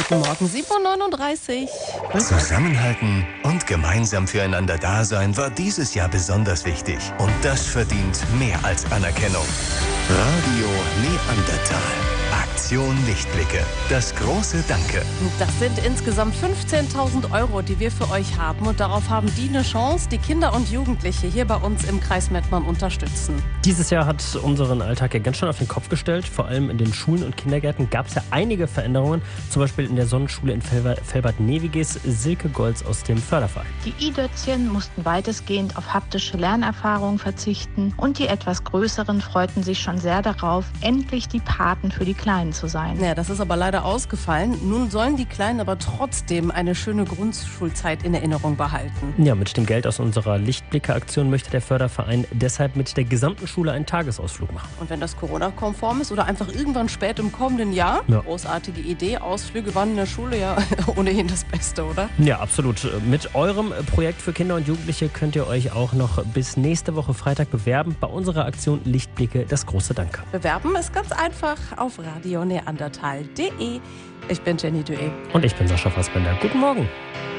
Guten Morgen, 7.39 Uhr. Zusammenhalten und gemeinsam füreinander da sein war dieses Jahr besonders wichtig. Und das verdient mehr als Anerkennung. Radio Neandertal. Aktion Lichtblicke. Das große Danke. Das sind insgesamt 15.000 Euro, die wir für euch haben. Und darauf haben die eine Chance, die Kinder und Jugendliche hier bei uns im Kreis Mettmann unterstützen. Dieses Jahr hat unseren Alltag ja ganz schön auf den Kopf gestellt. Vor allem in den Schulen und Kindergärten gab es ja einige Veränderungen. Zum Beispiel in der Sonnenschule in Velbert-Neviges, Silke Golz aus dem Förderverein. Die I-Dötzchen mussten weitestgehend auf haptische Lernerfahrung verzichten. Und die etwas Größeren freuten sich schon sehr darauf, endlich die Paten für die Kleinen zu sein. Ja, das ist aber leider ausgefallen. Nun sollen die Kleinen aber trotzdem eine schöne Grundschulzeit in Erinnerung behalten. Ja, mit dem Geld aus unserer Lichtblicke-Aktion möchte der Förderverein deshalb mit der gesamten Schule einen Tagesausflug machen. Und wenn das Corona-konform ist oder einfach irgendwann spät im kommenden Jahr, ja. Großartige Idee, Ausflüge waren in der Schule ja ohnehin das Beste, oder? Ja, absolut. Mit eurem Projekt für Kinder und Jugendliche könnt ihr euch auch noch bis nächste Woche Freitag bewerben bei unserer Aktion Lichtblicke, das große Danke. Bewerben ist ganz einfach auf radioneandertal.de. Ich bin Jenny Dué. Und ich bin Sascha Fassbender. Guten Morgen.